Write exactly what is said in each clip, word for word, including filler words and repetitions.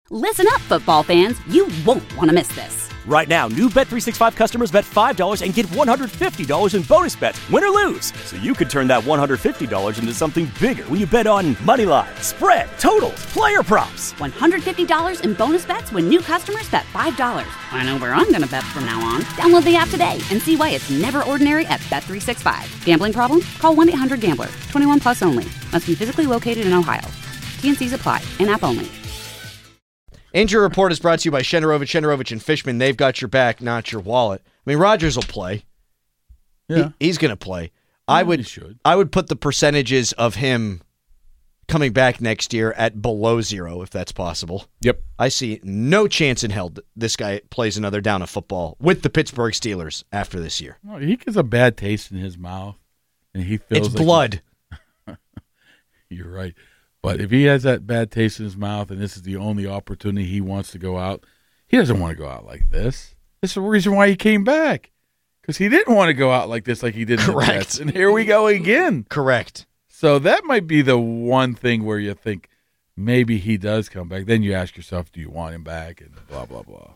Listen up, football fans. You won't want to miss this. Right now, new Bet three sixty-five customers bet five dollars and get one hundred fifty dollars in bonus bets, win or lose. So you could turn that one hundred fifty dollars into something bigger when you bet on money line, spread, totals, player props. one hundred fifty dollars in bonus bets when new customers bet five dollars. I know where I'm going to bet from now on. Download the app today and see why it's never ordinary at Bet three sixty-five. Gambling problem? Call one eight hundred gambler. twenty-one plus only. Must be physically located in Ohio. T N Cs apply. In-app only. Injury Report is brought to you by Shenderovich, Shenderovich and Fishman. They've got your back, not your wallet. I mean, Rodgers will play. Yeah, he, he's going to play. I yeah, would. he should. I would put the percentages of him coming back next year at below zero, if that's possible. Yep. I see no chance in hell that this guy plays another down of football with the Pittsburgh Steelers after this year. No, he gets a bad taste in his mouth, and he feels it's like blood. You're right. But if he has that bad taste in his mouth and this is the only opportunity he wants to go out, he doesn't want to go out like this. This is the reason why he came back, because he didn't want to go out like this like he did in Correct. the Jets. And here we go again. Correct. So that might be the one thing where you think maybe he does come back. Then you ask yourself, do you want him back? And blah, blah, blah.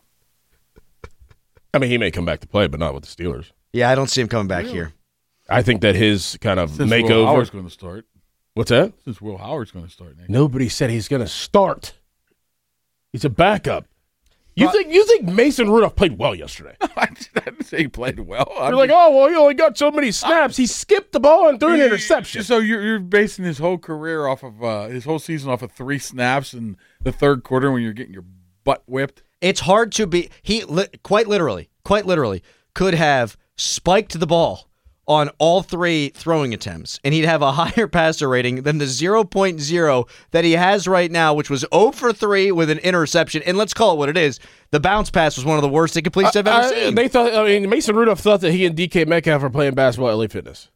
I mean, he may come back to play, but not with the Steelers. Yeah, I don't see him coming back Really? here. I think that his kind of Since makeover. Will Howard's going to start. What's that? Since Will Howard's going to start next. Nobody said he's going to start. He's a backup. You But- think you think Mason Rudolph played well yesterday? I didn't say he played well. You're like, oh, well, he only got so many snaps. He skipped the ball and threw an interception. So you're you're basing his whole career off of uh, his whole season off of three snaps in the third quarter when you're getting your butt whipped. It's hard to be. He li- quite literally, quite literally, could have spiked the ball on all three throwing attempts, and he'd have a higher passer rating than the zero point zero that he has right now, which was zero for three with an interception. And let's call it what it is. The bounce pass was one of the worst incompletions I've ever Uh, seen. They thought. I mean, Mason Rudolph thought that he and D K Metcalf were playing basketball at L A Fitness.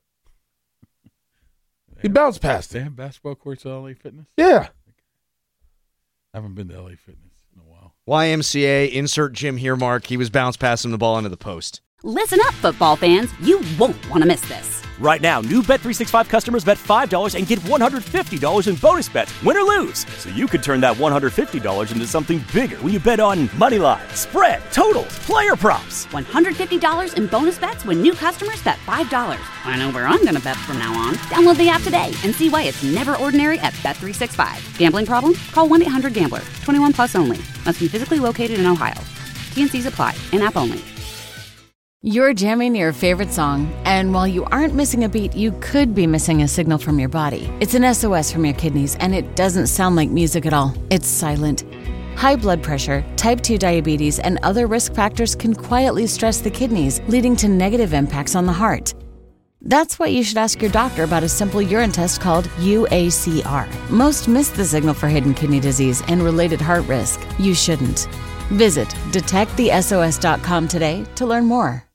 He bounced past They it. have basketball courts at L A Fitness? Yeah. I haven't been to L A Fitness in a while. Y M C A, insert Jim here, Mark. He was bounce passing the ball into the post. Listen up, football fans. You won't want to miss this. Right now, new Bet three sixty-five customers bet five dollars and get one hundred fifty dollars in bonus bets, win or lose. So you could turn that one hundred fifty dollars into something bigger when you bet on money line, spread, totals, player props. one hundred fifty dollars in bonus bets when new customers bet five dollars. I know where I'm going to bet from now on. Download the app today and see why it's never ordinary at Bet three sixty-five. Gambling problem? Call one eight hundred gambler. twenty-one plus only. Must be physically located in Ohio. T N Cs apply. In-app only. You're jamming your favorite song, and while you aren't missing a beat, you could be missing a signal from your body. It's an S O S from your kidneys, and it doesn't sound like music at all. It's silent. High blood pressure, type two diabetes, and other risk factors can quietly stress the kidneys, leading to negative impacts on the heart. That's why you should ask your doctor about a simple urine test called U A C R. Most miss the signal for hidden kidney disease and related heart risk. You shouldn't. Visit detect the S O S dot com today to learn more.